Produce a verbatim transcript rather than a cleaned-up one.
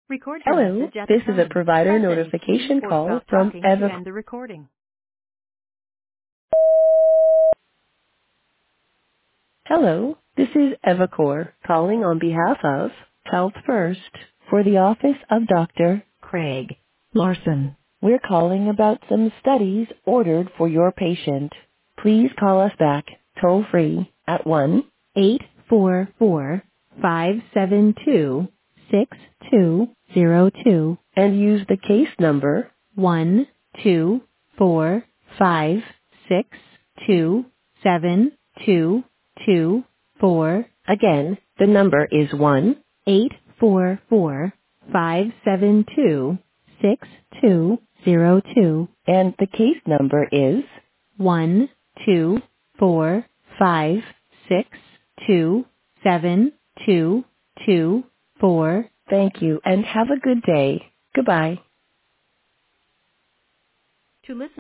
Record your Hello, message at the this is a tone. provider Press any key notification or call stop from talking to Eva. end the recording. Hello, this is Evacor calling on behalf of Health First for the office of Doctor Craig Larson. We're calling about some studies ordered for your patient. Please call us back toll free at one eight four four, five seven two, six two zero two and use the case number one two four five six two seven two two four. Again, the number is one eight four four five seven two six two zero two and the case number is one two four five six two seven two two four. Thank you and have a good day. Goodbye. To listen